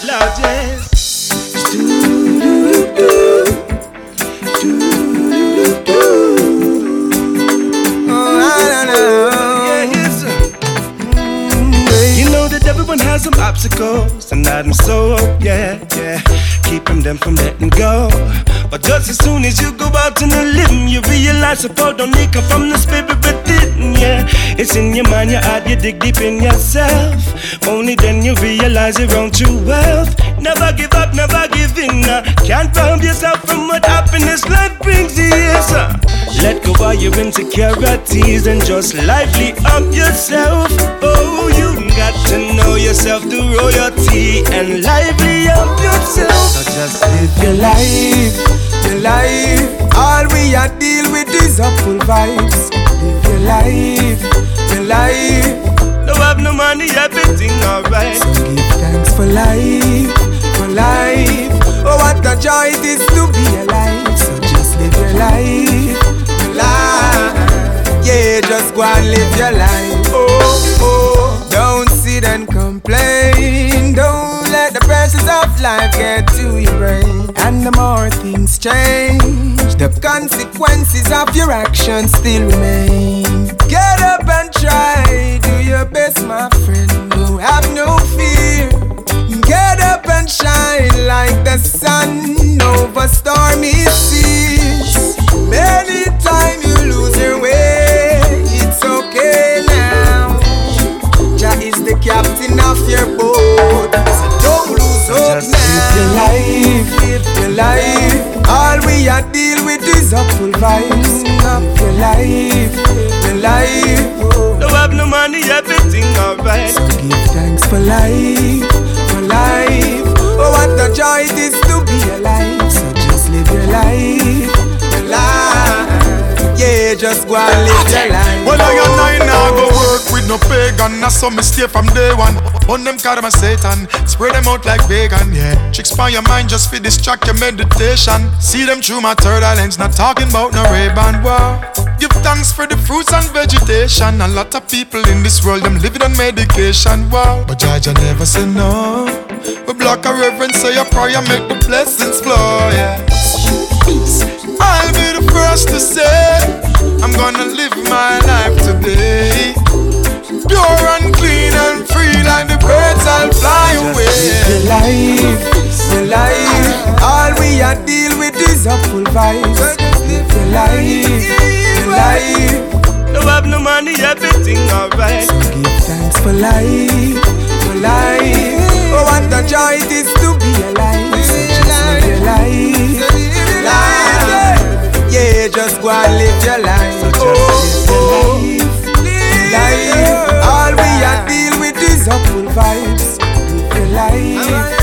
Largest. Everyone has some obstacles, and I'm so, yeah. Keep them from letting go. But just as soon as you go out on a limb, you realize support don't need come from the spirit within, yeah. It's in your mind, your heart, you dig deep in yourself. Only then you realize your own true wealth. Never give up, never give in. Can't rob yourself from what happiness life brings you, yes. Let go of your insecurities and just lively up yourself. Oh, you got to know yourself to royalty and lively up yourself. So just live your life, your life. All we are deal with is upful vibes. Live your life, your life. No have no money, everything alright. So give thanks for life, for life. Oh, what a joy it is to be alive. So just live your life, your life. Yeah, just go and live your life. Oh, don't sit and complain. Don't let the pressures of life get to your brain. And the more things change, the consequences of your actions still remain. Get up and try, do your best, my friend. Don't have no fear. Get up and shine like the sun over stormy seas. Anytime you lose your way, it's okay now. Jah is the captain of your boat, so don't lose hope now. Live your life, live your life. All we are deal with is upful vibes. Up your life, your life. Don't have no money, everything alright. So give thanks for life, for life. Oh, what a joy it is to be alive. So just live your life, your life. Yeah, just go and live your life. Well, I now go work with no pagan. That's some mistake from day one. On them call them a Satan. Spread them out like vegan, yeah. Chicks on your mind just fit distract your meditation. See them through my third eye lens. Not talking about no Ray-Ban, wow. Give thanks for the fruits and vegetation. A lot of people in this world, them living on medication, wow. But Jaja never say no. We block a reverence, say a prayer, make the blessings flow, yeah. I'll be the first to say I'm gonna live my life today. Pure and clean and free like the birds, I'll fly away. Your life, your life. All we are deal with is upful vibes. Just live your life, your life. No have no money, everything alright. So give thanks for life, for life. Oh, what a joy it is to be alive. So just live your life, your life. Yeah, just go and live your life. So just live your life. All we are deal with is upful vibes. Live your life.